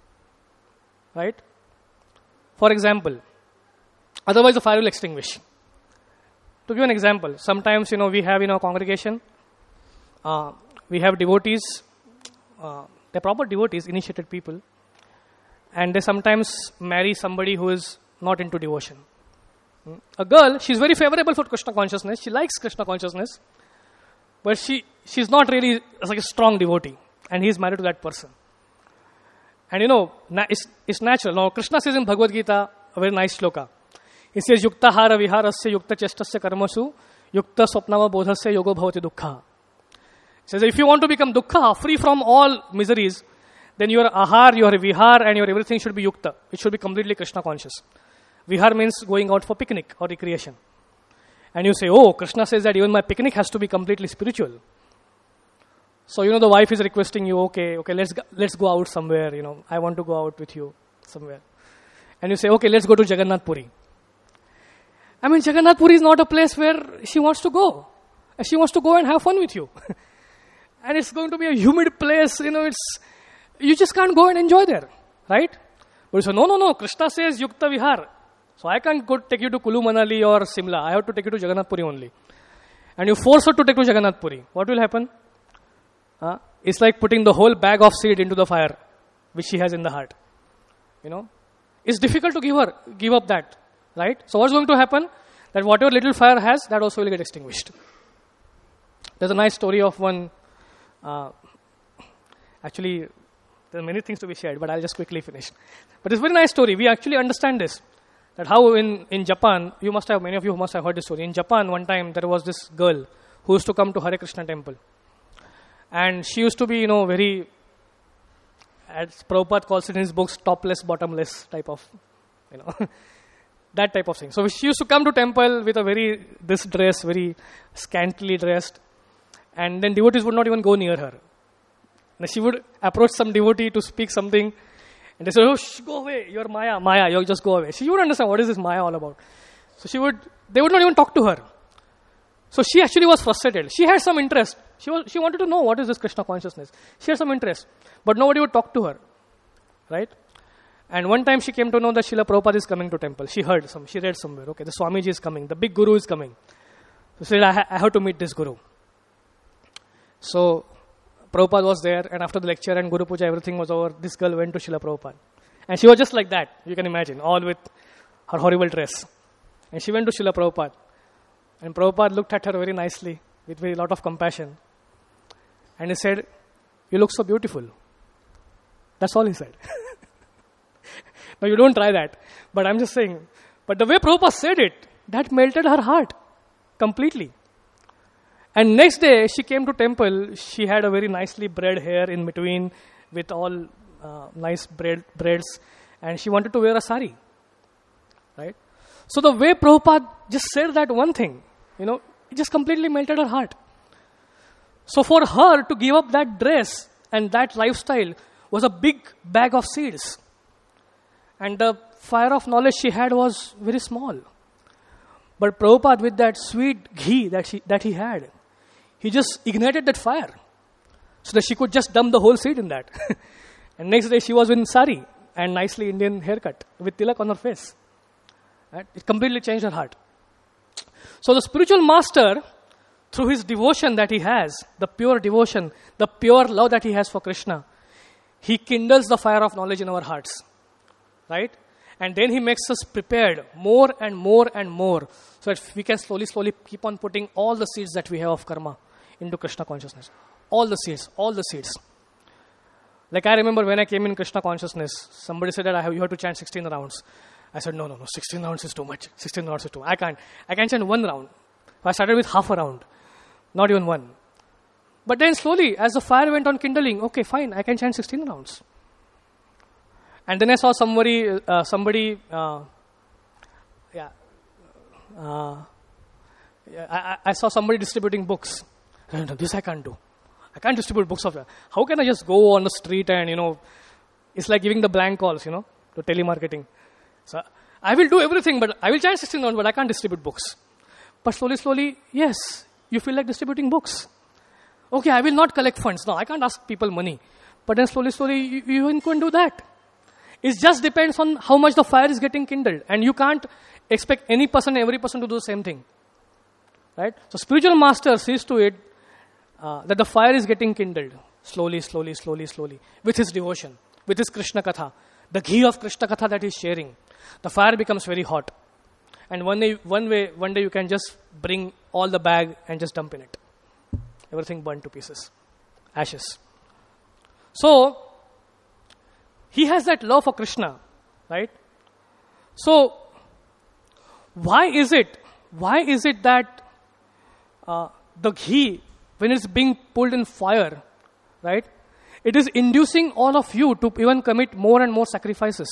Right? For example, otherwise the fire will extinguish. To give an example, sometimes, you know, we have in our congregation, uh, we have devotees, uh, they're proper devotees, initiated people, and they sometimes marry somebody who is not into devotion. A girl, she's very favorable for Krishna consciousness, she likes Krishna consciousness, but she she's not really like a strong devotee, and he's married to that person. And you know, na- it's, it's natural. Now, Krishna says in Bhagavad Gita, a very nice shloka. He says, Yukta hara viharasya yukta chestasya karmasu yukta swapnava bodhasya yogo bhavati dukkha. He says, if you want to become dukkha, free from all miseries, then your ahar, your vihar, and your everything should be yukta. It should be completely Krishna conscious. Vihar means going out for picnic or recreation. And you say, oh, Krishna says that even my picnic has to be completely spiritual. So, you know, the wife is requesting you, okay, okay, let's go, let's go out somewhere, you know, I want to go out with you somewhere. And you say, okay, let's go to Jagannath Puri. I mean, Jagannath Puri is not a place where she wants to go. She wants to go and have fun with you. And it's going to be a humid place, you know, it's, you just can't go and enjoy there, right? But you say, no, no, no, Krishna says Yukta Vihar. So I can't go take you to Kulu Manali or Simla. I have to take you to Jagannath Puri only. And you force her to take you to Jagannath Puri. What will happen? Uh, it's like putting the whole bag of seed into the fire, which she has in the heart. You know, it's difficult to give her, give up that, right? So what's going to happen? That whatever little fire has, that also will get extinguished. There's a nice story of one, uh, actually, there are many things to be shared, but I'll just quickly finish. But it's a very nice story. We actually understand this, that how in, in Japan, you must have, many of you must have heard this story. In Japan, one time, there was this girl who used to come to Hare Krishna temple. And she used to be, you know, very, as Prabhupada calls it in his books, topless, bottomless type of, you know, that type of thing. So she used to come to temple with a very, this dress, very scantily dressed. And then devotees would not even go near her. Now she would approach some devotee to speak something. And they said, oh, shh, go away, you're Maya, Maya, you just go away. She would understand what is this Maya all about. So she would, they would not even talk to her. So she actually was frustrated. She had some interest. She was, she wanted to know what is this Krishna consciousness. She had some interest. But nobody would talk to her. Right? And one time she came to know that Srila Prabhupada is coming to temple. She heard some, she read somewhere, okay, the Swamiji is coming, the big guru is coming. So she said, I, ha- I have to meet this guru. So Prabhupada was there, and after the lecture and Guru Puja, everything was over, this girl went to Srila Prabhupada. And she was just like that, you can imagine, all with her horrible dress. And she went to Srila Prabhupada. And Prabhupada looked at her very nicely, with a lot of compassion. And he said, you look so beautiful. That's all he said. Now you don't try that. But I'm just saying, but the way Prabhupada said it, that melted her heart completely. And next day, she came to temple, she had a very nicely braid hair in between with all uh, nice braid, braids, and she wanted to wear a sari. Right? So the way Prabhupada just said that one thing, you know, it just completely melted her heart. So for her to give up that dress and that lifestyle was a big bag of seeds. And the fire of knowledge she had was very small. But Prabhupada, with that sweet ghee that, she, that he had, he just ignited that fire so that she could just dump the whole seed in that. And next day she was in sari and nicely Indian haircut with tilak on her face. Right? It completely changed her heart. So the spiritual master, through his devotion that he has, the pure devotion, the pure love that he has for Krishna, he kindles the fire of knowledge in our hearts. Right? And then he makes us prepared more and more and more so that we can slowly, slowly keep on putting all the seeds that we have of karma into Krishna consciousness. All the seeds, all the seeds. Like I remember when I came in Krishna consciousness, somebody said that I have, you have to chant sixteen rounds. I said, no, no, no, sixteen rounds is too much. sixteen rounds is too much. I can't. I can chant one round. So I started with half a round. Not even one. But then slowly, as the fire went on kindling, okay, fine, I can chant sixteen rounds. And then I saw somebody, uh, somebody, uh, yeah, uh, yeah I, I saw somebody distributing books. No, no, this I can't do. I can't distribute books of that. How can I just go on the street and, you know, it's like giving the blank calls, you know, to telemarketing. So I will do everything, but I will charge sixteen dollars, but I can't distribute books. But slowly, slowly, yes, you feel like distributing books. Okay, I will not collect funds. No, I can't ask people money. But then slowly, slowly, you, you can do that. It just depends on how much the fire is getting kindled. And you can't expect any person, every person to do the same thing. Right? So spiritual master sees to it uh, that the fire is getting kindled. Slowly, slowly, slowly, slowly. With his devotion. With his Krishna Katha. The ghee of Krishna Katha that he's sharing. The fire becomes very hot. And one day, one way, one day you can just bring all the bag and just dump in it. Everything burned to pieces. Ashes. So, he has that love for Krishna, right? So, why is it, why is it that uh, the ghee, when it's being pulled in fire, right, it is inducing all of you to even commit more and more sacrifices?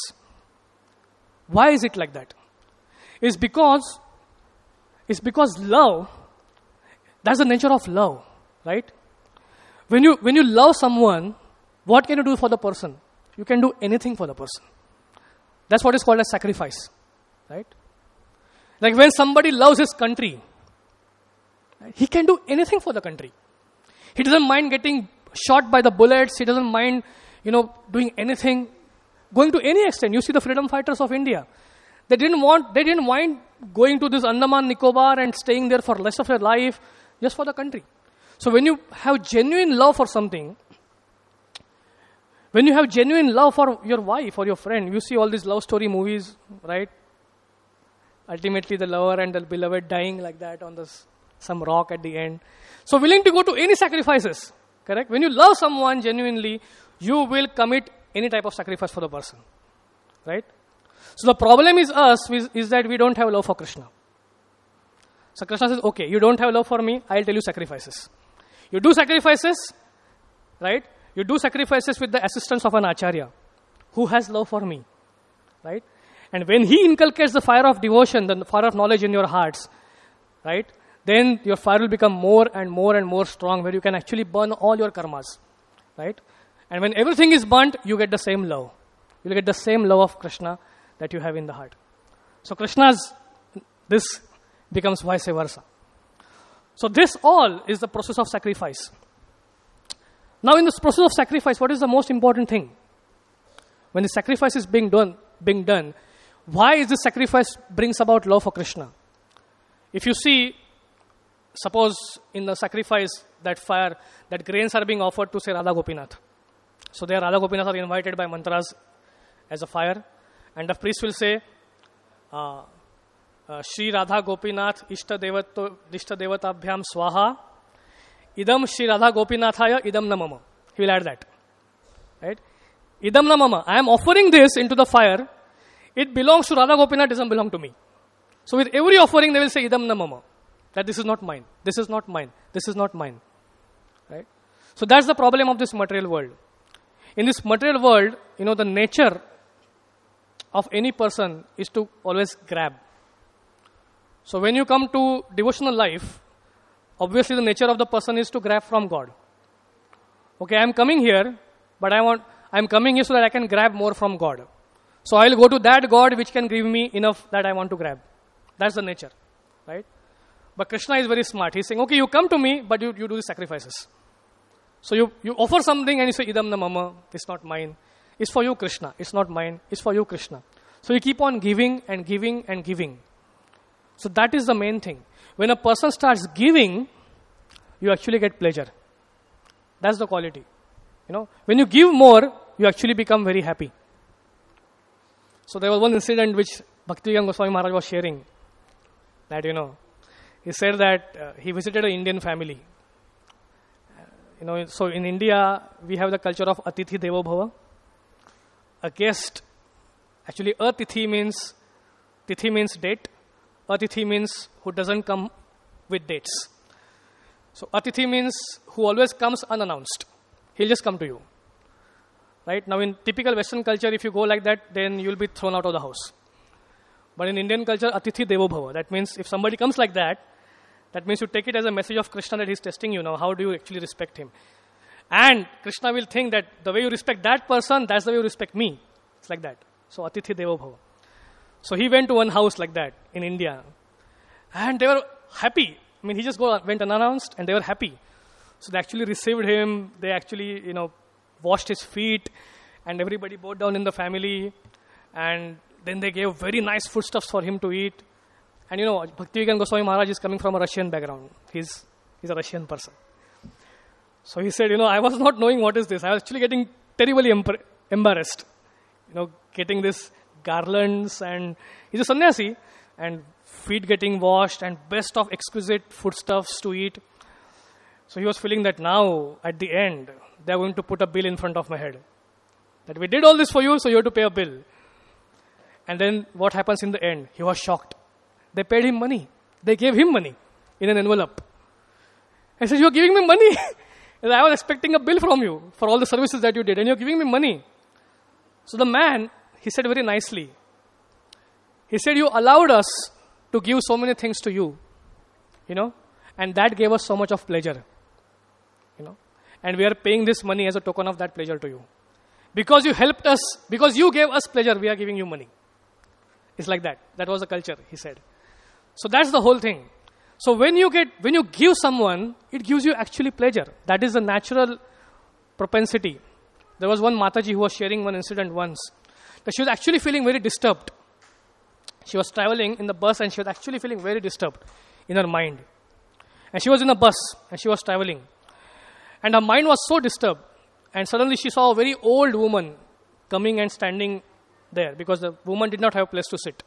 Why is it like that? It's because, it's because love, that's the nature of love, right? When you, when you love someone, what can you do for the person? You can do anything for the person. That's what is called a sacrifice, right? Like when somebody loves his country, right, he can do anything for the country. He doesn't mind getting shot by the bullets. He doesn't mind, you know, doing anything, going to any extent. You see the freedom fighters of India. They didn't want, they didn't mind going to this Andaman Nicobar and staying there for the rest of their life just for the country. So when you have genuine love for something, when you have genuine love for your wife or your friend, you see all these love story movies, right? Ultimately the lover and the beloved dying like that on this, some rock at the end. So willing to go to any sacrifices, correct? When you love someone genuinely, you will commit any type of sacrifice for the person, right? So the problem is us, is, is that we don't have love for Krishna. So Krishna says, okay, you don't have love for me, I'll tell you sacrifices. You do sacrifices, right? You do sacrifices with the assistance of an acharya who has love for me, right? And when he inculcates the fire of devotion, the fire of knowledge in your hearts, right? Then your fire will become more and more and more strong, where you can actually burn all your karmas, right? And when everything is burnt, you get the same love. You'll get the same love of Krishna that you have in the heart. So Krishna's, this becomes vice versa. So this all is the process of sacrifice. Now in this process of sacrifice, what is the most important thing? When the sacrifice is being done, being done, why is this sacrifice brings about love for Krishna? If you see, suppose in the sacrifice, that fire, that grains are being offered to say Radha Gopinath. So there Radha Gopinath are invited by mantras as a fire. And the priest will say, uh, uh, Shri Radha Gopinath Ishta Devato, Ishta Devatabhyam Swaha Idam Shri Radha Gopinathaya Idam Namama. He will add that. Right? Idam Namama. I am offering this into the fire. It belongs to Radha Gopinath, doesn't belong to me. So with every offering, they will say Idam Namama. That this is not mine. This is not mine. This is not mine. Right? So that's the problem of this material world. In this material world, you know, the nature of any person is to always grab. So when you come to devotional life, obviously the nature of the person is to grab from God. Okay, I am coming here, but I want, I am coming here so that I can grab more from God. So I will go to that God which can give me enough that I want to grab. That's the nature, right? But Krishna is very smart. He's saying, okay, you come to me, but you, you do the sacrifices. So you, you offer something and you say, Idam na mama, it's not mine. It's for you, Krishna. It's not mine. It's for you, Krishna. So you keep on giving and giving and giving. So that is the main thing. When a person starts giving, you actually get pleasure. That's the quality. You know, when you give more, you actually become very happy. So there was one incident which Bhaktivedanta Goswami Maharaj was sharing. That, you know, he said that uh, he visited an Indian family. Uh, you know, so in India, we have the culture of Atithi Devo Bhava. A guest, actually Atithi means, Tithi means date. Atithi means who doesn't come with dates. So Atithi means who always comes unannounced. He'll just come to you. Right? Now in typical Western culture, if you go like that, then you'll be thrown out of the house. But in Indian culture, Atithi Devo Bhava. That means if somebody comes like that, that means you take it as a message of Krishna that he's testing you now. How do you actually respect him? And Krishna will think that the way you respect that person, that's the way you respect me. It's like that. So Atithi Devo Bhava. So he went to one house like that in India. And they were happy. I mean, he just go, went unannounced and they were happy. So they actually received him. They actually, you know, washed his feet. And everybody bowed down in the family. And then they gave very nice foodstuffs for him to eat. And you know, Bhaktivedanta Goswami Maharaj is coming from a Russian background. He's, he's a Russian person. So he said, you know, I was not knowing what is this. I was actually getting terribly embar- embarrassed. You know, getting this garlands and he's a sannyasi and feet getting washed and best of exquisite foodstuffs to eat. So he was feeling that now, at the end, they're going to put a bill in front of my head. That we did all this for you, so you have to pay a bill. And then what happens in the end? He was shocked. They paid him money. They gave him money in an envelope. I said, you're giving me money? I was expecting a bill from you for all the services that you did, and you're giving me money. So the man, he said very nicely, he said, you allowed us to give so many things to you, you know, and that gave us so much of pleasure, you know, and we are paying this money as a token of that pleasure to you. Because you helped us, because you gave us pleasure, we are giving you money. It's like that. That was the culture, he said. So that's the whole thing. So when you get, when you give someone, it gives you actually pleasure. That is the natural propensity. There was one Mataji who was sharing one incident once. That she was actually feeling very disturbed. She was traveling in the bus and she was actually feeling very disturbed in her mind. And she was in a bus and she was traveling. And her mind was so disturbed. And suddenly she saw a very old woman coming and standing there because the woman did not have a place to sit.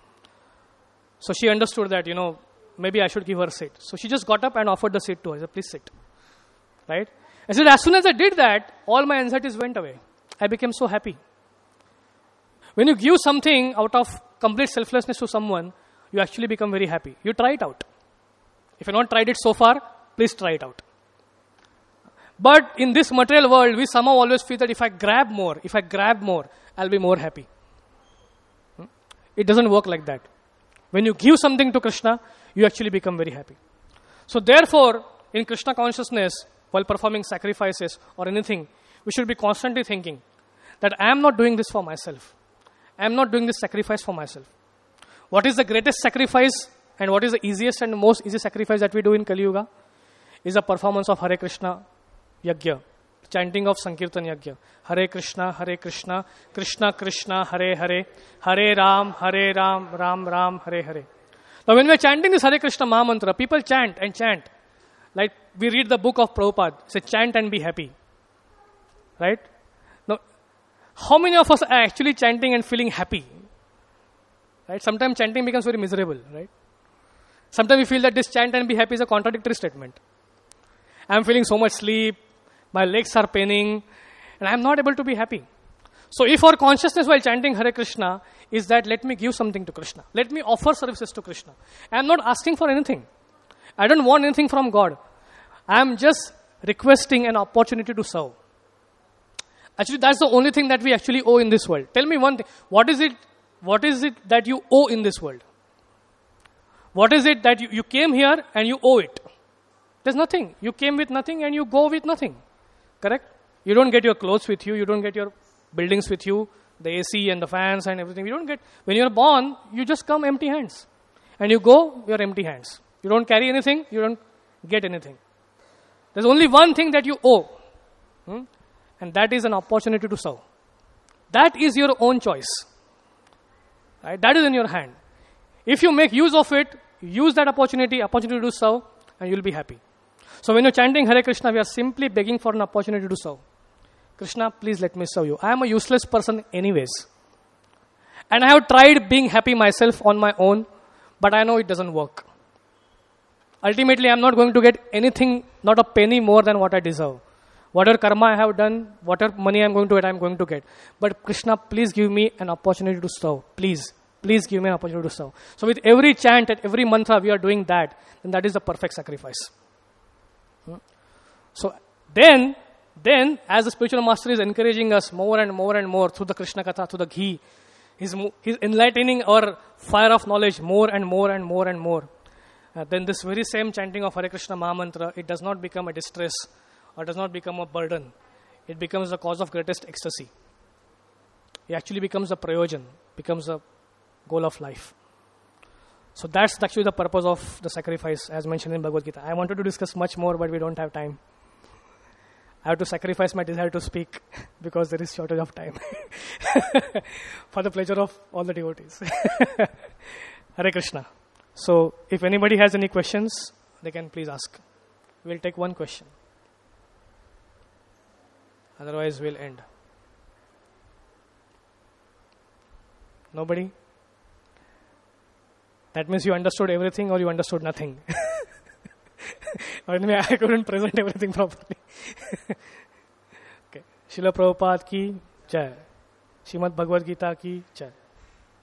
So she understood that, you know, maybe I should give her a seat. So she just got up and offered the seat to her. I said, please sit. Right? I said, as soon as I did that, all my anxieties went away. I became so happy. When you give something out of complete selflessness to someone, you actually become very happy. You try it out. If you have not tried it so far, please try it out. But in this material world, we somehow always feel that if I grab more, if I grab more, I'll be more happy. It doesn't work like that. When you give something to Krishna, you actually become very happy. So therefore, in Krishna consciousness, while performing sacrifices or anything, we should be constantly thinking that I am not doing this for myself. I am not doing this sacrifice for myself. What is the greatest sacrifice and what is the easiest and most easy sacrifice that we do in Kali Yuga? Is the performance of Hare Krishna Yajna, chanting of Sankirtan Yajna. Hare Krishna, Hare Krishna, Krishna Krishna, Hare Hare, Hare Ram, Hare Ram, Ram Ram, Hare Hare. Now when we are chanting this Hare Krishna Maha Mantra, people chant and chant. Like we read the book of Prabhupada, it says chant and be happy. Right? Now, how many of us are actually chanting and feeling happy? Right? Sometimes chanting becomes very miserable, right? Sometimes we feel that this chant and be happy is a contradictory statement. I am feeling so much sleep, my legs are paining, and I am not able to be happy. So if our consciousness while chanting Hare Krishna is that let me give something to Krishna, let me offer services to Krishna. I am not asking for anything. I don't want anything from God. I am just requesting an opportunity to serve. Actually, that's the only thing that we actually owe in this world. Tell me one thing. What is it, what is it that you owe in this world? What is it that you, you came here and you owe it? There's nothing. You came with nothing and you go with nothing. Correct? You don't get your clothes with you. You don't get your buildings with you. The A C and the fans and everything. You don't get. When you're born, you just come empty hands. And you go, you're empty hands. You don't carry anything. You don't get anything. There's only one thing that you owe. Hmm? And that is an opportunity to serve. That is your own choice. Right? That is in your hand. If you make use of it, use that opportunity, opportunity to serve, and you'll be happy. So when you're chanting Hare Krishna, we are simply begging for an opportunity to serve. Krishna, please let me serve you. I am a useless person anyways. And I have tried being happy myself on my own, but I know it doesn't work. Ultimately, I am not going to get anything, not a penny more than what I deserve. Whatever karma I have done, whatever money I am going to get, I am going to get. But Krishna, please give me an opportunity to serve. Please. Please give me an opportunity to serve. So with every chant and every mantra, we are doing that. Then that is the perfect sacrifice. Hmm? So then, Then, as the spiritual master is encouraging us more and more and more through the Krishna Katha, through the ghee, he's, he's enlightening our fire of knowledge more and more and more and more. Uh, then this very same chanting of Hare Krishna Mahamantra, it does not become a distress or does not become a burden. It becomes the cause of greatest ecstasy. It actually becomes a prayojan, becomes a goal of life. So that's actually the purpose of the sacrifice as mentioned in Bhagavad Gita. I wanted to discuss much more, but we don't have time. I have to sacrifice my desire to speak because there is shortage of time for the pleasure of all the devotees. Hare Krishna. So if anybody has any questions, they can please ask. We'll take one question. Otherwise, we'll end. Nobody? That means you understood everything or you understood nothing. Or anyway, I couldn't present everything properly. Okay. Srila Prabhupada ki jai. Srimad Bhagavad Gita ki jai.